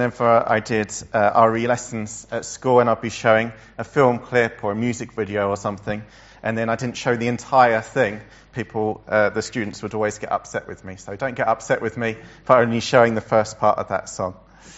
Whenever I did RE lessons at school, and I'd be showing a film clip or a music video or something, and then I didn't show the entire thing, the students would always get upset with me. So don't get upset with me for only showing the first part of that song.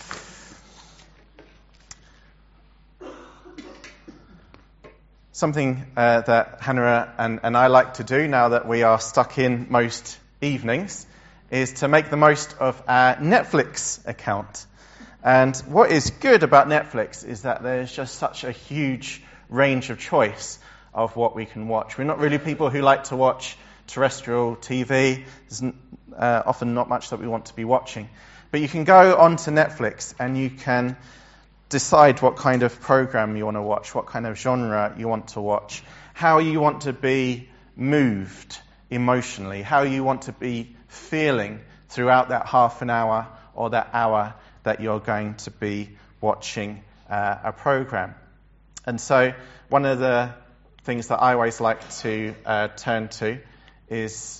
Something that Hannah and I like to do now that we are stuck in most evenings is to make the most of our Netflix account. And what is good about Netflix is that there's just such a huge range of choice of what we can watch. We're not really people who like to watch terrestrial TV. There's often not much that we want to be watching. But you can go onto Netflix and you can decide what kind of program you want to watch, what kind of genre you want to watch, how you want to be moved emotionally, how you want to be feeling throughout that half an hour or that hour that you're going to be watching a program. And so one of the things that I always like to turn to is,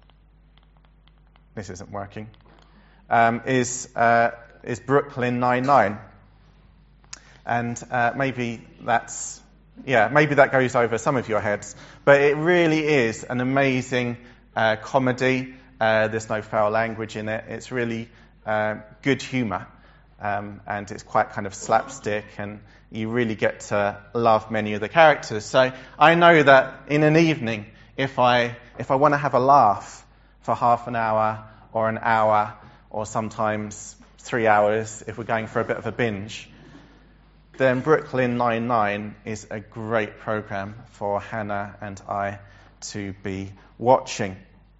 this isn't working, is Brooklyn Nine-Nine. And maybe that goes over some of your heads, but it really is an amazing comedy. There's no foul language in it. It's really good humour, and it's quite kind of slapstick, and you really get to love many of the characters. So I know that in an evening, if I want to have a laugh for half an hour or an hour, or sometimes 3 hours if we're going for a bit of a binge, then Brooklyn Nine-Nine is a great program for Hannah and I to be watching.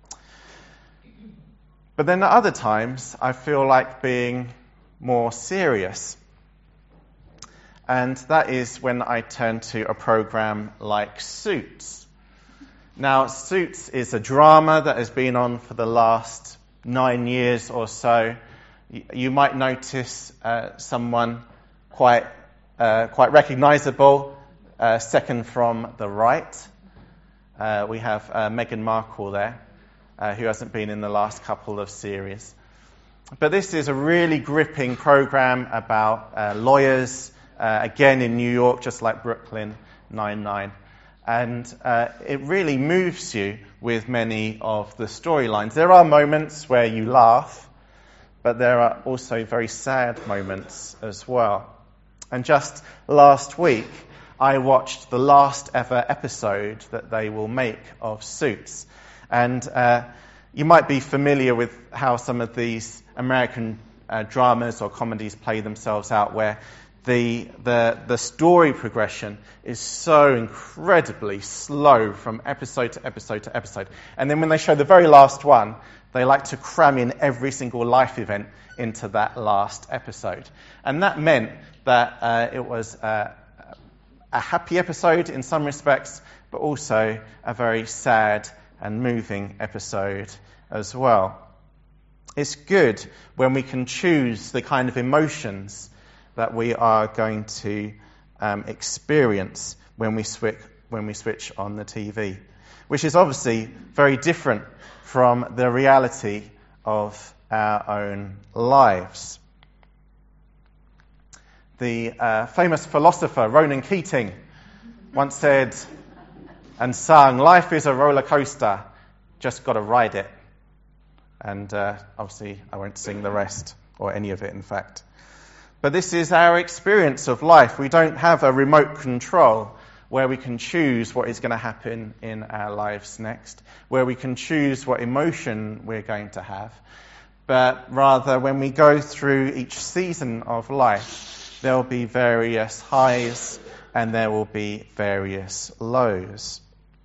But then at other times, I feel like being more serious. And that is when I turn to a program like Suits. Now, Suits is a drama that has been on for the last 9 years or so. You might notice someone quite recognisable, second from the right. We have Meghan Markle there, who hasn't been in the last couple of series. But this is a really gripping program about lawyers, again in New York, just like Brooklyn Nine-Nine. And it really moves you with many of the storylines. There are moments where you laugh, but there are also very sad moments as well. And just last week, I watched the last ever episode that they will make of Suits. And you might be familiar with how some of these American dramas or comedies play themselves out, where the story progression is so incredibly slow from episode to episode to episode. And then when they show the very last one, they like to cram in every single life event into that last episode. And that meant that it was a happy episode in some respects, but also a very sad and moving episode as well. It's good when we can choose the kind of emotions that we are going to experience when we switch on the TV, which is obviously very different from the reality of our own lives. The famous philosopher Ronan Keating once said and sung, "Life is a roller coaster, just got to ride it." And obviously I won't sing the rest, or any of it in fact. But this is our experience of life. We don't have a remote control where we can choose what is going to happen in our lives next, where we can choose what emotion we're going to have. But rather, when we go through each season of life, there will be various highs and there will be various lows.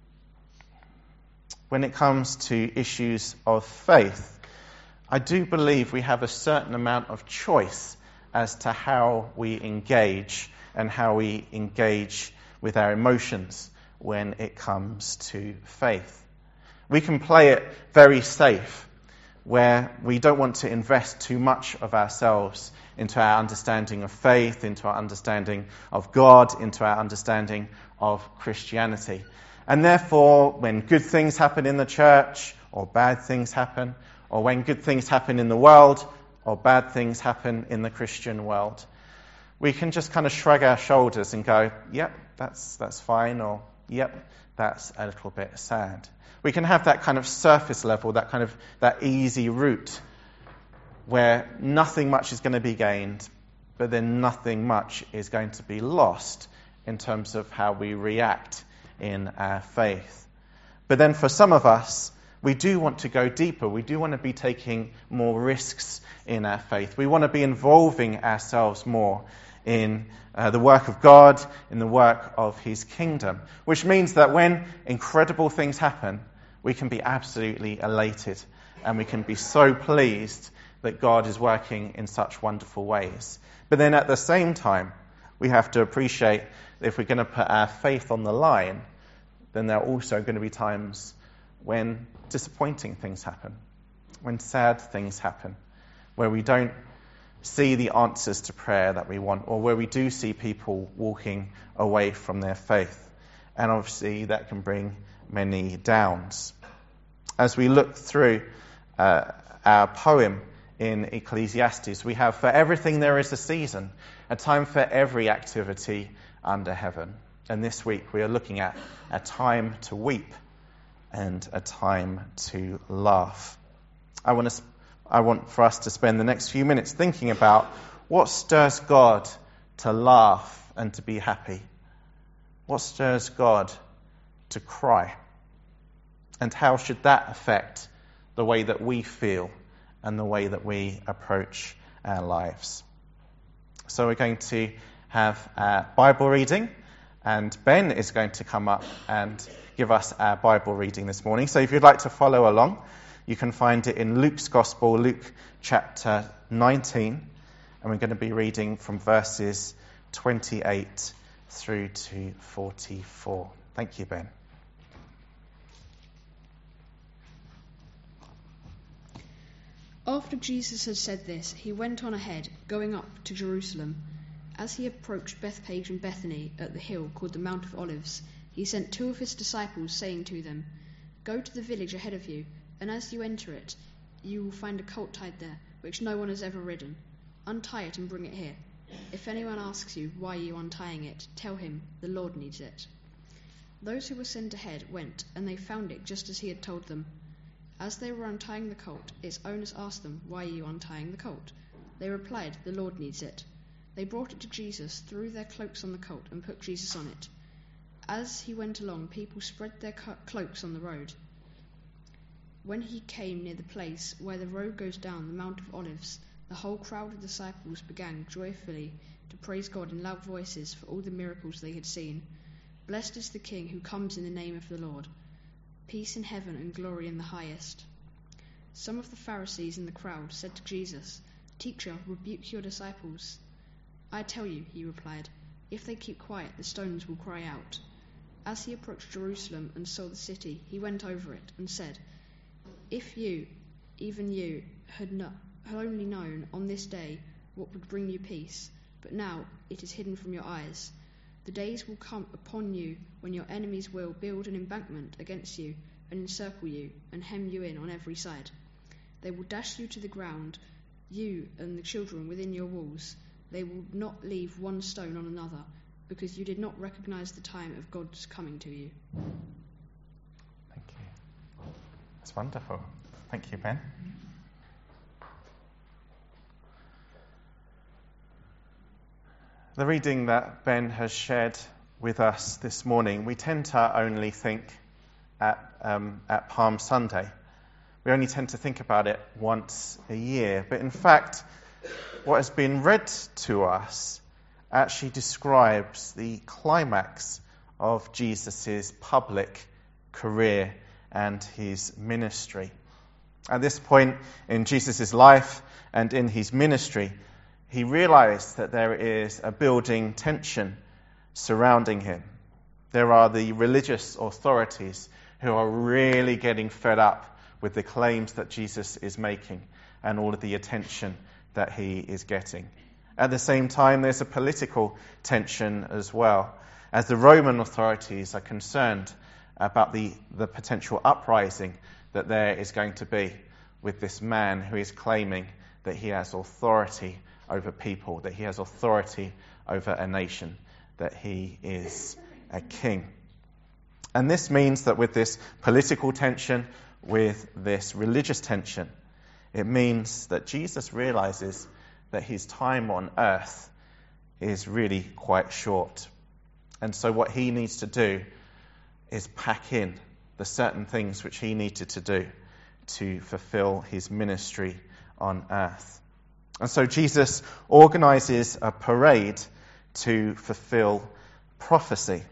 When it comes to issues of faith, I do believe we have a certain amount of choice as to how we engage and how we engage with our emotions when it comes to faith. We can play it very safe, where we don't want to invest too much of ourselves into our understanding of faith, into our understanding of God, into our understanding of Christianity. And therefore, when good things happen in the church, or bad things happen, or when good things happen in the world, or bad things happen in the Christian world, we can just kind of shrug our shoulders and go, yep, that's fine, or yep, that's a little bit sad. We can have that kind of surface level, that easy route where nothing much is going to be gained, but then nothing much is going to be lost in terms of how we react in our faith. But then for some of us, we do want to go deeper. We do want to be taking more risks in our faith. We want to be involving ourselves more in the work of God, in the work of his kingdom, which means that when incredible things happen, we can be absolutely elated and we can be so pleased that God is working in such wonderful ways. But then at the same time, we have to appreciate that if we're going to put our faith on the line, then there are also going to be times when disappointing things happen, when sad things happen, where we don't see the answers to prayer that we want, or where we do see people walking away from their faith. And obviously that can bring many downs. As we look through our poem in Ecclesiastes, we have, for everything there is a season, a time for every activity under heaven. And this week we are looking at a time to weep and a time to laugh. I want for us to spend the next few minutes thinking about what stirs God to laugh and to be happy. What stirs God to cry? And how should that affect the way that we feel and the way that we approach our lives? So we're going to have our Bible reading, and Ben is going to come up and give us our Bible reading this morning. So if you'd like to follow along, you can find it in Luke's Gospel, Luke chapter 19, and we're going to be reading from verses 28 through to 44. Thank you, Ben. After Jesus had said this, he went on ahead, going up to Jerusalem. As he approached Bethphage and Bethany at the hill called the Mount of Olives, he sent 2 of his disciples, saying to them, "Go to the village ahead of you, and as you enter it, you will find a colt tied there, which no one has ever ridden. Untie it and bring it here. If anyone asks you why you are untying it, tell him, the Lord needs it." Those who were sent ahead went, and they found it just as he had told them. As they were untying the colt, its owners asked them, "Why are you untying the colt?" They replied, "The Lord needs it." They brought it to Jesus, threw their cloaks on the colt, and put Jesus on it. As he went along, people spread their cloaks on the road. When he came near the place where the road goes down the Mount of Olives, the whole crowd of disciples began joyfully to praise God in loud voices for all the miracles they had seen. "Blessed is the King who comes in the name of the Lord. Peace in heaven and glory in the highest." Some of the Pharisees in the crowd said to Jesus, "Teacher, rebuke your disciples." "I tell you," he replied, "if they keep quiet, the stones will cry out." As he approached Jerusalem and saw the city, he went over it and said, "If you, even you, had only known on this day what would bring you peace, but now it is hidden from your eyes. The days will come upon you when your enemies will build an embankment against you and encircle you and hem you in on every side. They will dash you to the ground, you and the children within your walls. They will not leave one stone on another, because you did not recognize the time of God's coming to you." Thank you. That's wonderful. Thank you, Ben. The reading that Ben has shared with us this morning, we tend to only think at Palm Sunday. We only tend to think about it once a year. But in fact, what has been read to us actually describes the climax of Jesus' public career and his ministry. At this point in Jesus' life and in his ministry, he realized that there is a building tension surrounding him. There are the religious authorities who are really getting fed up with the claims that Jesus is making and all of the attention that he is getting. At the same time, there's a political tension as well, as the Roman authorities are concerned about the potential uprising that there is going to be with this man who is claiming that he has authority over people, that he has authority over a nation, that he is a king. And this means that with this political tension, with this religious tension, it means that Jesus realizes that his time on earth is really quite short. And so what he needs to do is pack in the certain things which he needed to do to fulfill his ministry on earth. And so Jesus organizes a parade to fulfill prophecy.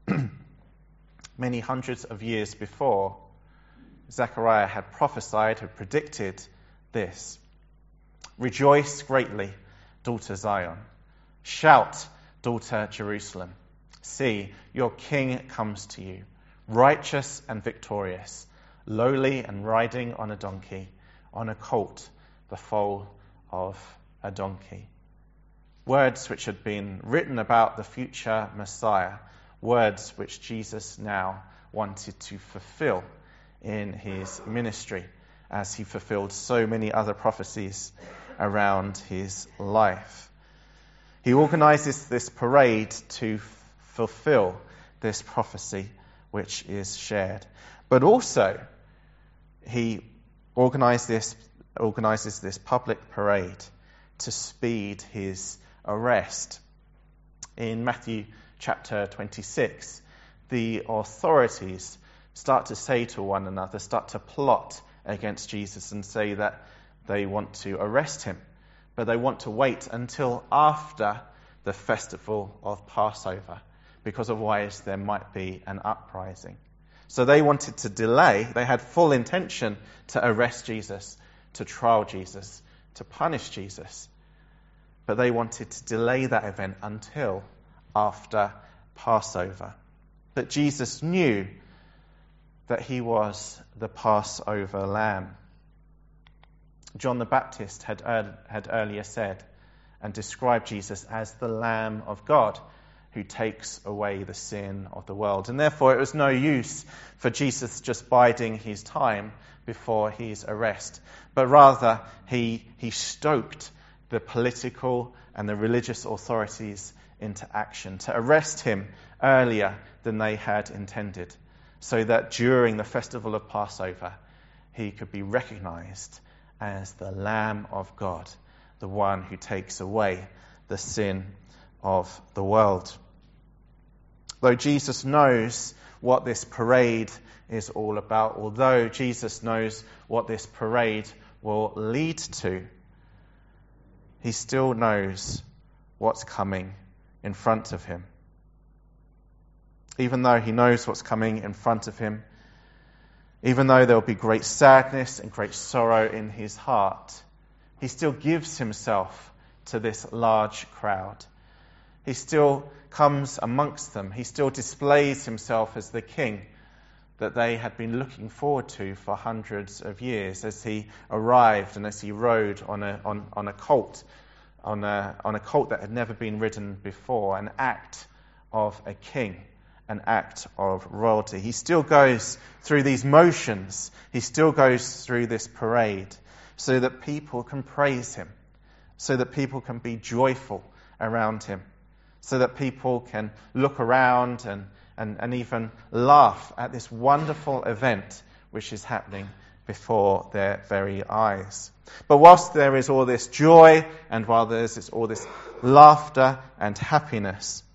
Many hundreds of years before, Zechariah had prophesied, had predicted this. Rejoice greatly, daughter Zion. Shout, daughter Jerusalem. See, your king comes to you, righteous and victorious, lowly and riding on a donkey, on a colt, the foal of a donkey. Words which had been written about the future Messiah, words which Jesus now wanted to fulfill in his ministry, as he fulfilled so many other prophecies around his life. He organizes this parade to fulfill this prophecy which is shared. But also, he organizes this public parade to speed his arrest. In Matthew chapter 26, the authorities start to say to one another, start to plot against Jesus and say that they want to arrest him, but they want to wait until after the festival of Passover, because otherwise there might be an uprising. So they wanted to delay, they had full intention to arrest Jesus, to trial Jesus, to punish Jesus, but they wanted to delay that event until after Passover. But Jesus knew that he was the Passover lamb. John the Baptist had earlier said and described Jesus as the Lamb of God who takes away the sin of the world. And therefore it was no use for Jesus just biding his time before his arrest, but rather he stoked the political and the religious authorities into action to arrest him earlier than they had intended, so that during the festival of Passover he could be recognized as the Lamb of God, the one who takes away the sin of the world. Though Jesus knows what this parade is all about, although Jesus knows what this parade will lead to, he still knows what's coming in front of him. Even though he knows what's coming in front of him, even though there will be great sadness and great sorrow in his heart, he still gives himself to this large crowd. He still comes amongst them. He still displays himself as the king that they had been looking forward to for hundreds of years, as he arrived and as he rode on a colt that had never been ridden before, an act of a king, an act of royalty. He still goes through these motions. He still goes through this parade so that people can praise him, so that people can be joyful around him, so that people can look around and even laugh at this wonderful event which is happening before their very eyes. But whilst there is all this joy and while there's all this laughter and happiness,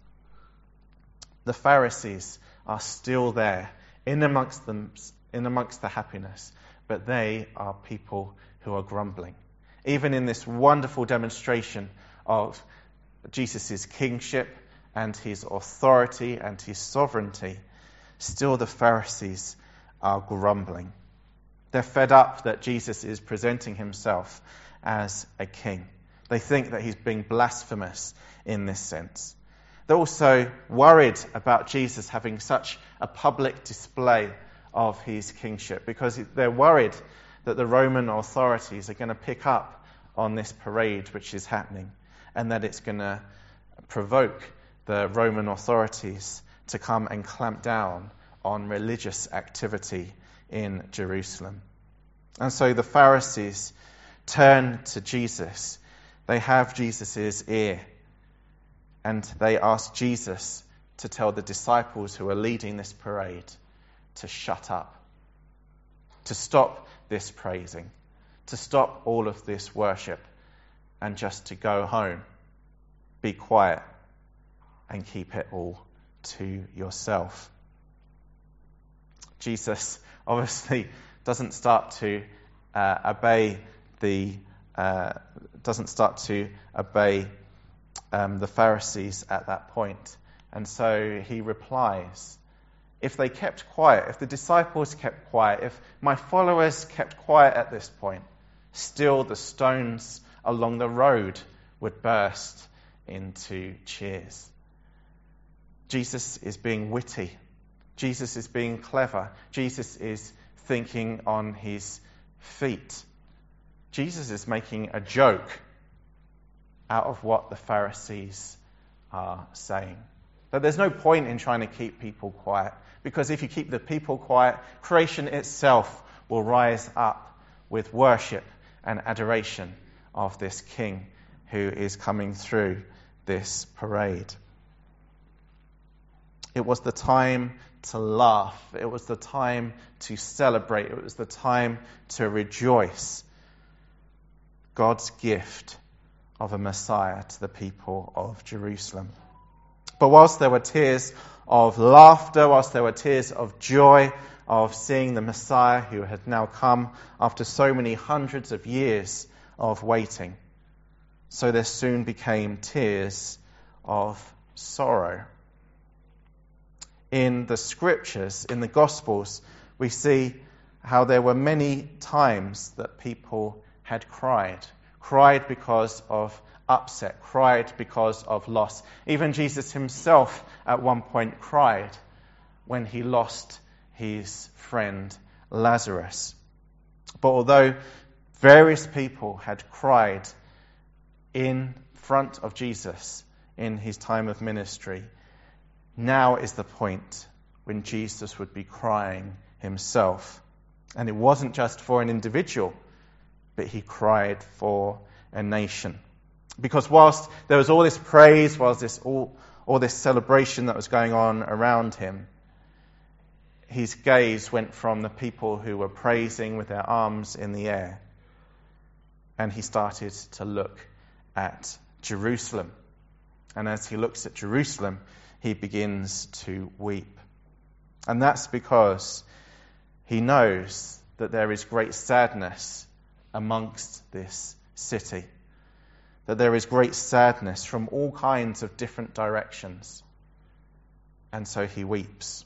the Pharisees are still there in amongst the happiness, but they are people who are grumbling. Even in this wonderful demonstration of Jesus' kingship and his authority and his sovereignty, still the Pharisees are grumbling. They're fed up that Jesus is presenting himself as a king. They think that he's being blasphemous in this sense. They're also worried about Jesus having such a public display of his kingship, because they're worried that the Roman authorities are going to pick up on this parade which is happening, and that it's going to provoke the Roman authorities to come and clamp down on religious activity in Jerusalem. And so the Pharisees turn to Jesus. They have Jesus' ear. And they ask Jesus to tell the disciples who are leading this parade to shut up, to stop this praising, to stop all of this worship, and just to go home, be quiet, and keep it all to yourself. Jesus obviously doesn't start to obey the Pharisees at that point. And so he replies, if they kept quiet, if the disciples kept quiet, if my followers kept quiet at this point, still the stones along the road would burst into cheers. Jesus is being witty. Jesus is being clever. Jesus is thinking on his feet. Jesus is making a joke out of what the Pharisees are saying. But there's no point in trying to keep people quiet, because if you keep the people quiet, creation itself will rise up with worship and adoration of this King who is coming through this parade. It was the time to laugh. It was the time to celebrate. It was the time to rejoice. God's gift of a Messiah to the people of Jerusalem. But whilst there were tears of laughter, whilst there were tears of joy of seeing the Messiah who had now come after so many hundreds of years of waiting, so there soon became tears of sorrow. In the scriptures, in the Gospels, we see how there were many times that people had cried because of upset, cried because of loss. Even Jesus himself at one point cried when he lost his friend Lazarus. But although various people had cried in front of Jesus in his time of ministry, now is the point when Jesus would be crying himself. And it wasn't just for an individual, but he cried for a nation. Because whilst there was all this praise, whilst all this celebration that was going on around him, his gaze went from the people who were praising with their arms in the air, and he started to look at Jerusalem. And as he looks at Jerusalem, he begins to weep. And that's because he knows that there is great sadness amongst this city. That there is great sadness from all kinds of different directions. And so he weeps.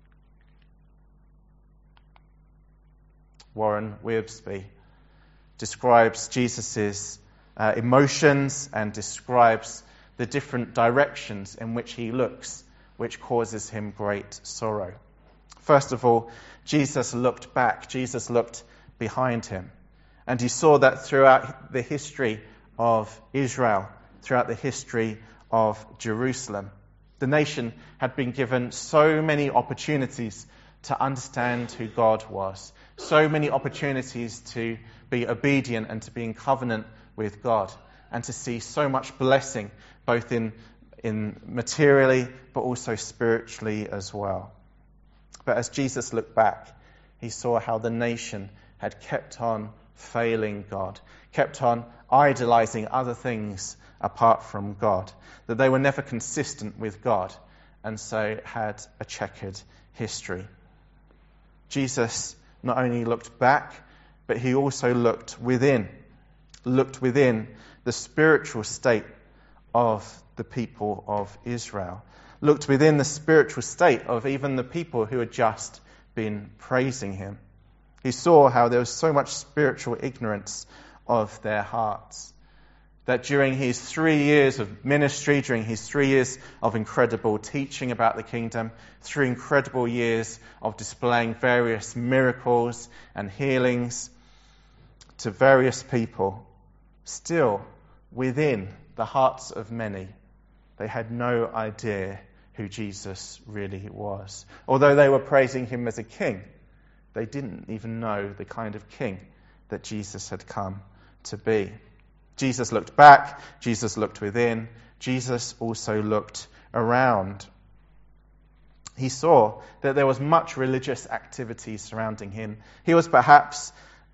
Warren Wiersbe describes Jesus' emotions and describes the different directions in which he looks, which causes him great sorrow. First of all, Jesus looked back. Jesus looked behind him. And he saw that throughout the history of Israel, throughout the history of Jerusalem, the nation had been given so many opportunities to understand who God was, so many opportunities to be obedient and to be in covenant with God, and to see so much blessing, both in materially, but also spiritually as well. But as Jesus looked back, he saw how the nation had kept on failing God, kept on idolizing other things apart from God, that they were never consistent with God, and so had a checkered history. Jesus not only looked back, but he also looked within the spiritual state of the people of Israel, looked within the spiritual state of even the people who had just been praising him. He saw how there was so much spiritual ignorance of their hearts, that during his 3 years of ministry, during his 3 years of incredible teaching about the kingdom, 3 incredible years of displaying various miracles and healings to various people, still within the hearts of many, they had no idea who Jesus really was. Although they were praising him as a king, they didn't even know the kind of king that Jesus had come to be. Jesus looked back, Jesus looked within, Jesus also looked around. He saw that there was much religious activity surrounding him. He was perhaps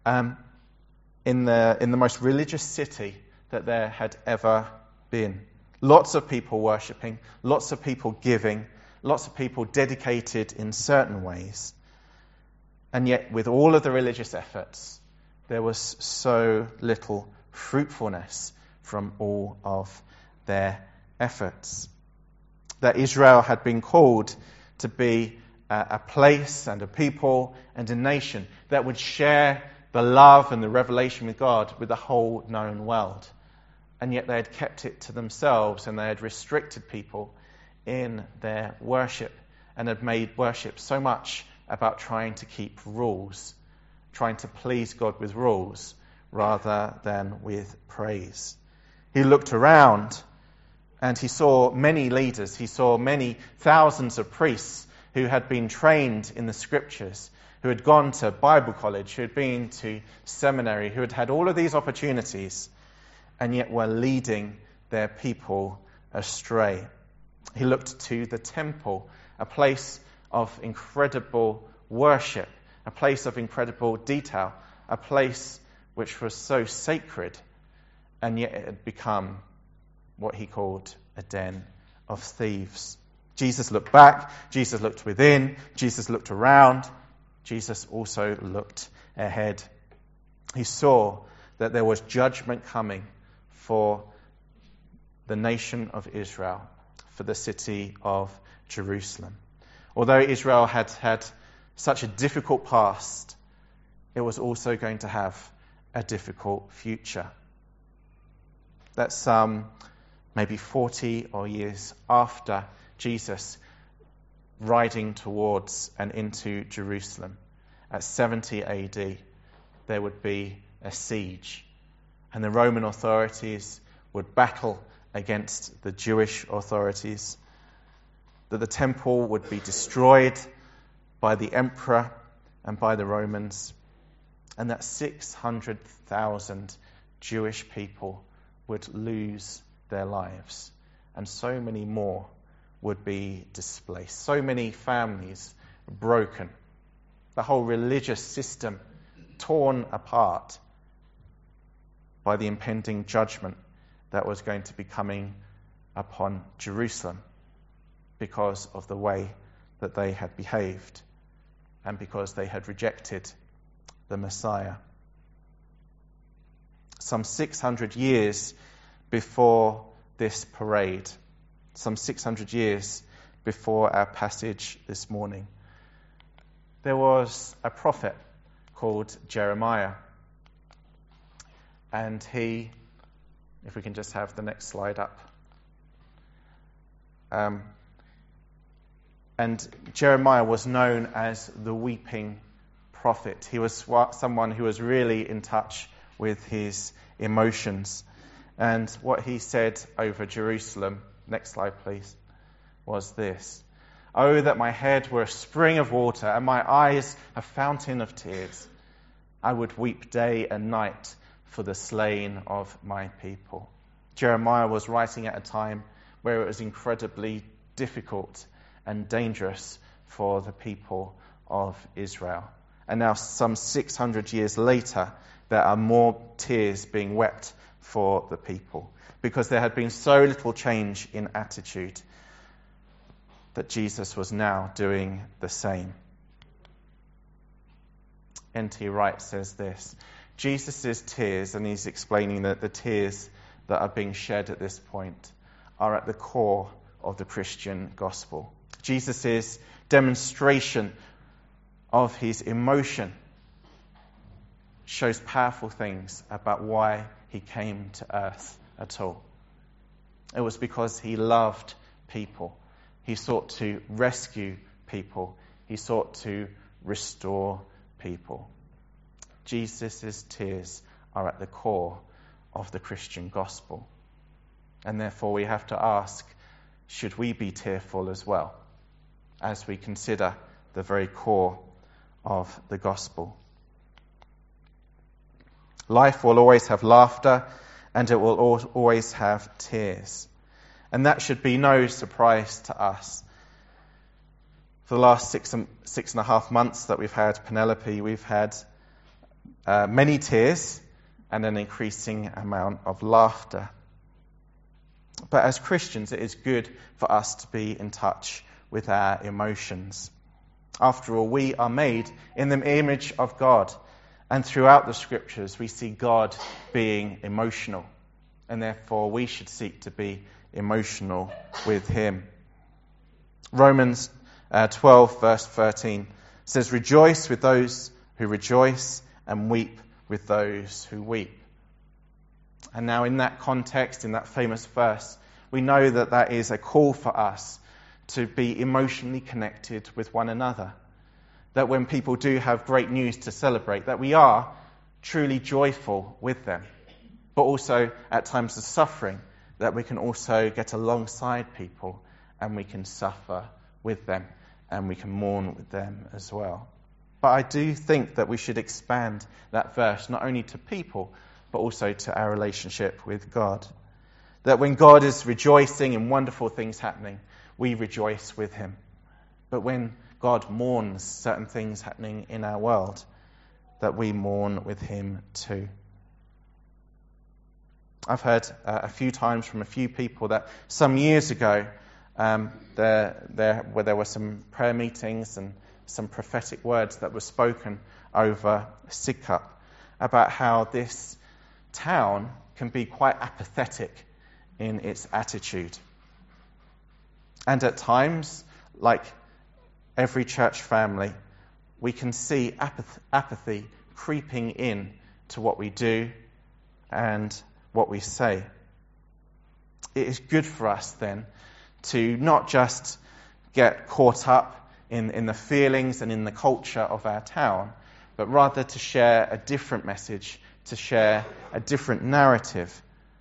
in the most religious city that there had ever been. Lots of people worshipping, lots of people giving, lots of people dedicated in certain ways. And yet, with all of the religious efforts, there was so little fruitfulness from all of their efforts. That Israel had been called to be a place and a people and a nation that would share the love and the revelation with God with the whole known world. And yet they had kept it to themselves, and they had restricted people in their worship and had made worship so much about trying to keep rules, trying to please God with rules rather than with praise. He looked around and he saw many leaders. He saw many thousands of priests who had been trained in the scriptures, who had gone to Bible college, who had been to seminary, who had had all of these opportunities, and yet were leading their people astray. He looked to the temple, a place of incredible worship, a place of incredible detail, a place which was so sacred, and yet it had become what he called a den of thieves. Jesus looked back, Jesus looked within, Jesus looked around, Jesus also looked ahead. He saw that there was judgment coming for the nation of Israel, for the city of Jerusalem. Although Israel had had such a difficult past, it was also going to have a difficult future. That's maybe 40 or years after Jesus riding towards and into Jerusalem. At 70 AD, there would be a siege, and the Roman authorities would battle against the Jewish authorities, that the temple would be destroyed by the emperor and by the Romans, and that 600,000 Jewish people would lose their lives, and so many more would be displaced. So many families broken, the whole religious system torn apart by the impending judgment that was going to be coming upon Jerusalem because of the way that they had behaved and because they had rejected the Messiah. Some 600 years before this parade, some 600 years before our passage this morning, there was a prophet called Jeremiah. And he, if we can just have the next slide up. And Jeremiah was known as the weeping prophet. He was someone who was really in touch with his emotions. And what he said over Jerusalem, next slide please, was this: "Oh, that my head were a spring of water and my eyes a fountain of tears. I would weep day and night for the slain of my people." Jeremiah was writing at a time where it was incredibly difficult and dangerous for the people of Israel. And now, some 600 years later, there are more tears being wept for the people because there had been so little change in attitude that Jesus was now doing the same. N.T. Wright says this: Jesus' tears, and he's explaining that the tears that are being shed at this point are at the core of the Christian gospel. Jesus' demonstration of his emotion shows powerful things about why he came to earth at all. It was because he loved people. He sought to rescue people. He sought to restore people. Jesus' tears are at the core of the Christian gospel. And therefore we have to ask, should we be tearful as well as we consider the very core of the gospel? Life will always have laughter, and it will always have tears. And that should be no surprise to us. For the last six and a half months that we've had Penelope, we've had many tears and an increasing amount of laughter. But as Christians, it is good for us to be in touch with our emotions. After all, we are made in the image of God. And throughout the scriptures, we see God being emotional. And therefore, we should seek to be emotional with him. Romans 12, verse 13 says, "Rejoice with those who rejoice and weep with those who weep." And now in that context, in that famous verse, we know that that is a call for us to be emotionally connected with one another. That when people do have great news to celebrate, that we are truly joyful with them. But also at times of suffering, that we can also get alongside people and we can suffer with them and we can mourn with them as well. But I do think that we should expand that verse not only to people, but also to our relationship with God. That when God is rejoicing in wonderful things happening, we rejoice with him. But when God mourns certain things happening in our world, that we mourn with him too. I've heard a few times from a few people that some years ago, there were some prayer meetings and some prophetic words that were spoken over Sidcup about how this town can be quite apathetic in its attitude. And at times, like every church family, we can see apathy creeping in to what we do and what we say. It is good for us then to not just get caught up in the feelings and in the culture of our town, but rather to share a different message, to share a different narrative.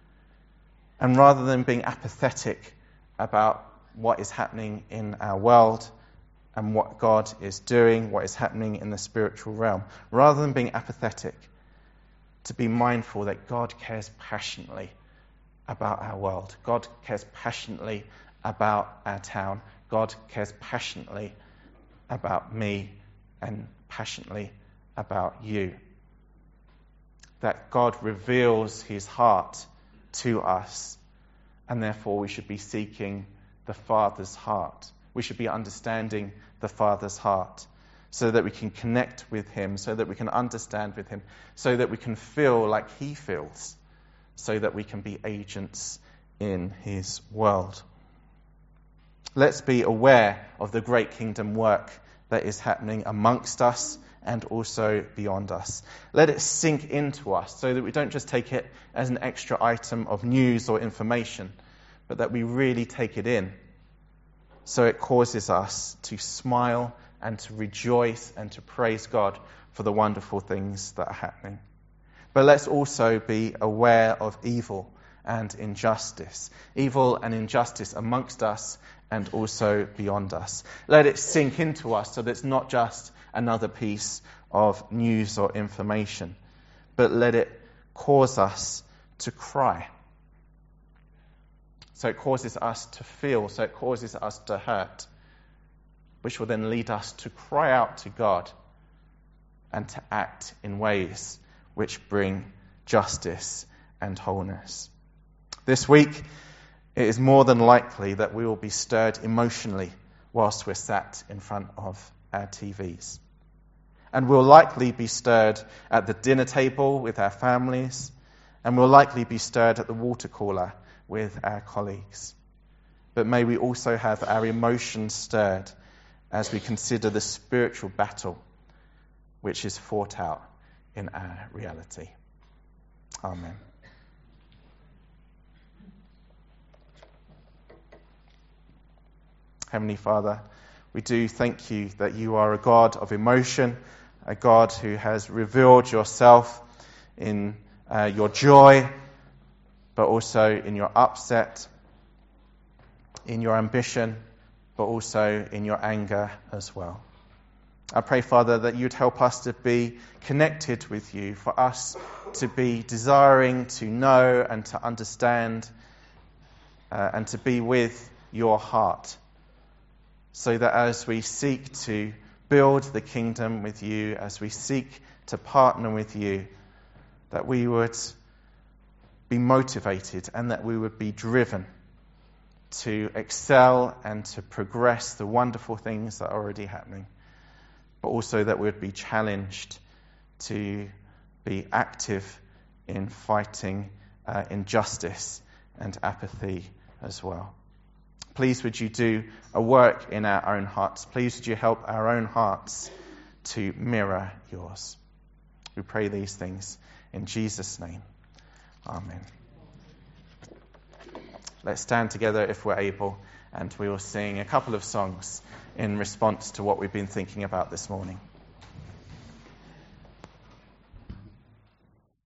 And rather than being apathetic about what is happening in our world and what God is doing, what is happening in the spiritual realm, rather than being apathetic, to be mindful that God cares passionately about our world. God cares passionately about our town. God cares passionately about me and passionately about you. That God reveals his heart to us, and therefore we should be seeking the Father's heart. We should be understanding the Father's heart so that we can connect with him, so that we can understand with him, so that we can feel like he feels, so that we can be agents in his world. Let's be aware of the great kingdom work that is happening amongst us and also beyond us. Let it sink into us so that we don't just take it as an extra item of news or information, but that we really take it in. So it causes us to smile and to rejoice and to praise God for the wonderful things that are happening. But let's also be aware of evil and injustice. Evil and injustice amongst us and also beyond us. Let it sink into us so that it's not just another piece of news or information, but let it cause us to cry. So it causes us to feel, so it causes us to hurt, which will then lead us to cry out to God and to act in ways which bring justice and wholeness. This week, it is more than likely that we will be stirred emotionally whilst we're sat in front of our TVs. And we'll likely be stirred at the dinner table with our families, and we'll likely be stirred at the water cooler with our colleagues. But may we also have our emotions stirred as we consider the spiritual battle which is fought out in our reality. Amen. Heavenly Father, we do thank you that you are a God of emotion, a God who has revealed yourself in your joy, but also in your upset, in your ambition, but also in your anger as well. I pray, Father, that you'd help us to be connected with you, for us to be desiring to know and to understand and to be with your heart, so that as we seek to build the kingdom with you, as we seek to partner with you, that we would be motivated and that we would be driven to excel and to progress the wonderful things that are already happening, but also that we would be challenged to be active in fighting injustice and apathy as well. Please would you do a work in our own hearts. Please would you help our own hearts to mirror yours. We pray these things in Jesus' name. Amen. Let's stand together if we're able, and we will sing a couple of songs in response to what we've been thinking about this morning.